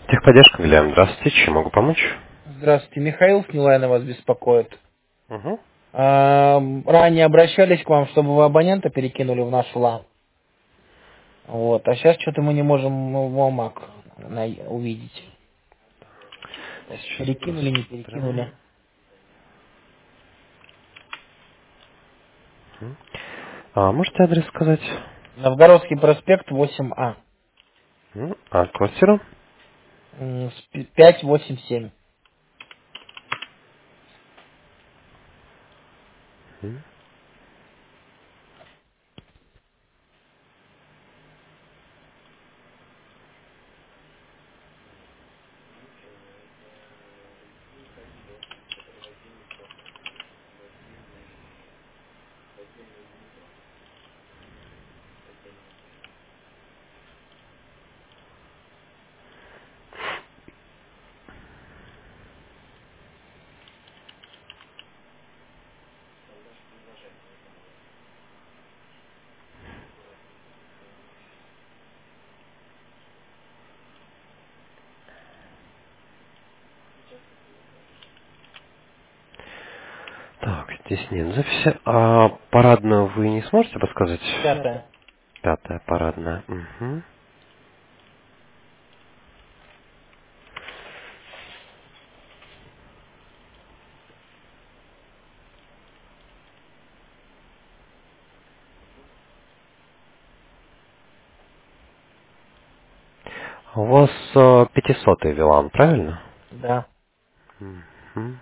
Техподдержка, Глеб. Здравствуйте, чем могу помочь? Здравствуйте, Михаил с Нилайна вас беспокоит. Угу. Ранее обращались к вам, чтобы вы абонента перекинули в наш ЛАН. Вот, а сейчас что-то мы не можем его МАК увидеть. Вот, Сейчас перекинули, не посмотрим. перекинули. Можете адрес сказать? Новгородский проспект 8А. А квартира? 587. Так, здесь нет записи. А парадную вы не сможете подсказать? 5. Пятая парадная. Угу. У вас 500-й Вилан, правильно? Да. Мгм.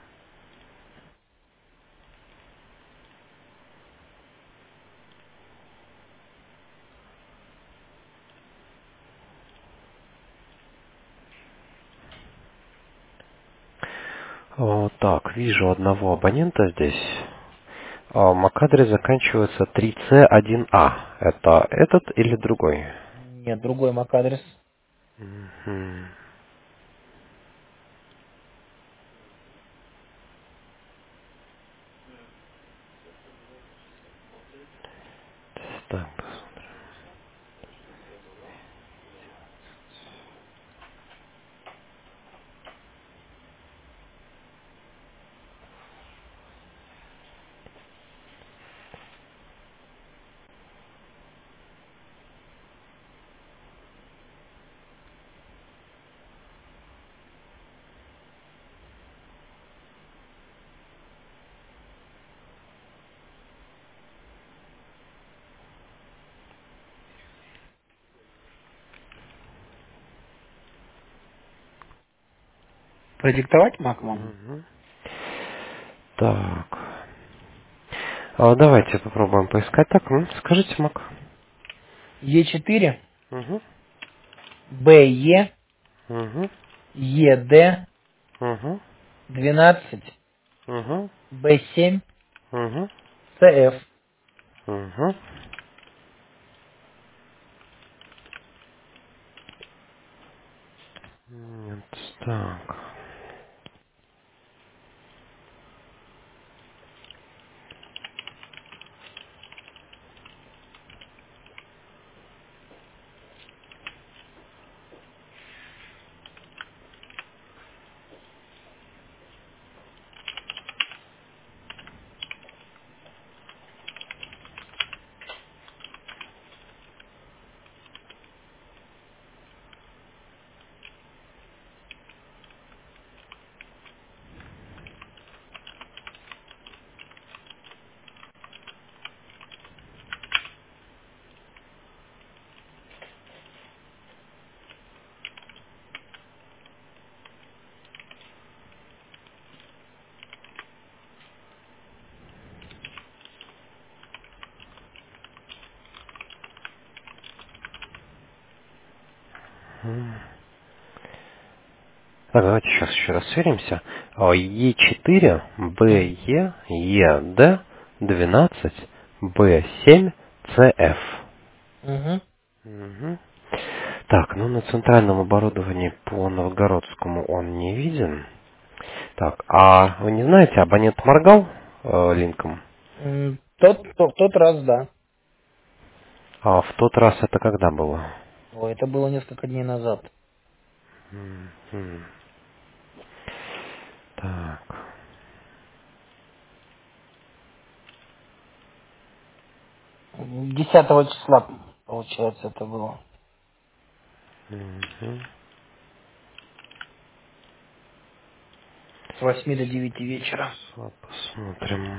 Так, вижу одного абонента здесь. MAC-адрес заканчивается 3C1A. Это этот или другой? Нет, другой МАК-адрес. Мгм. Так, Продиктовать МАК вам? Мгм. Так. Давайте попробуем поискать. Так, скажите, Мак. Е4, Угу. БЕ, Угу. ЕД, Угу. 12, Угу. Б7, Угу. ЦФ. Угу. Нет, так. Так, давайте сейчас еще раз сверимся. Е4, БЕ, ЕД, 12, Б7, ЦФ. Угу. Мгм. Так, ну на центральном оборудовании по Новгородскому он не виден. Так, а вы не знаете, абонент моргал линком? Тот раз, да. А в тот раз это когда было? Ой, это было несколько дней назад. Мгм. Так. 10 числа, получается, это было. Мгм. С 8 до 9 вечера. Посмотрим.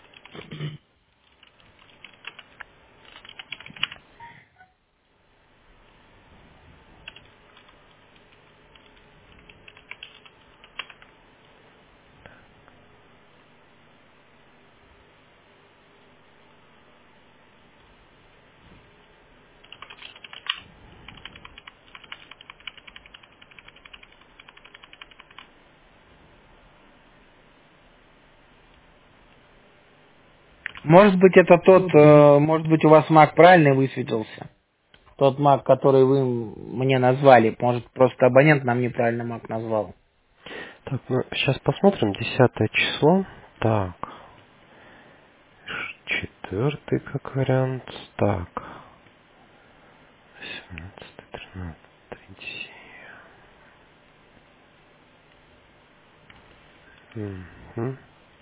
Может быть, это тот, может быть, у вас Mac правильно высветился? Тот Mac, который вы мне назвали. Может, просто абонент нам неправильно Mac назвал. Так, ну, сейчас посмотрим. 10 число. Так. Четвертый как вариант. Так. 17, 13, 37. Мгм.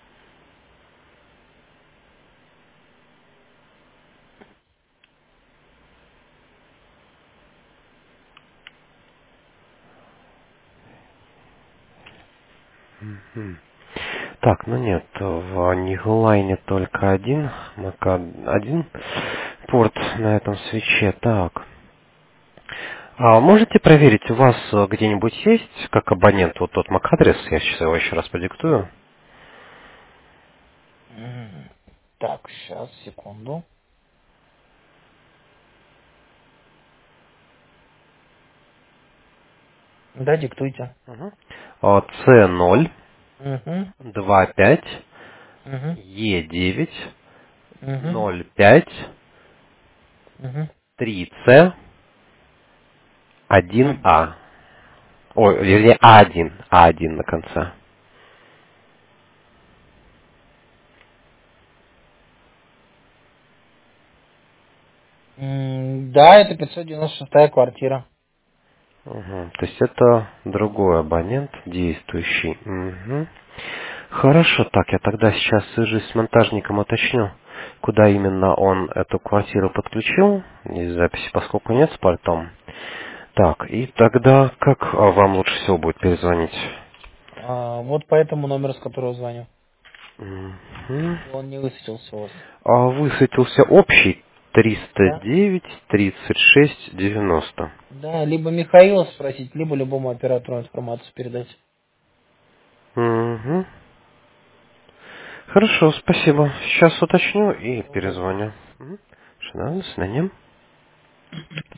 Мгм. Так, ну нет, в Нигулайне только один, один порт на этом свече. Так. А можете проверить, у вас где-нибудь есть, как абонент, вот тот MAC-адрес, я сейчас его еще раз продиктую. Так, сейчас, секунду. Да, диктуйте. Угу. C0, Угу, 25, угу, E9, угу, 05, угу. 3C, 1A. Ой, вернее, А1 на конце. Да, это 596-я квартира. Угу. То есть это другой абонент, действующий. Угу. Хорошо, так, я тогда сейчас свяжусь с монтажником, уточню, куда именно он эту квартиру подключил. Из записи, поскольку нет с пультом. Так, и тогда как вам лучше всего будет перезвонить? Вот по этому номеру, с которого звоню. Мгм. Или он не высветился у вас? Высветился общий Да? 309 36 90. Да, либо Михаила спросить, либо любому оператору информацию передать. Мгм. Хорошо, спасибо. Сейчас уточню и Удобно. перезвоню. Мгм. До свидания.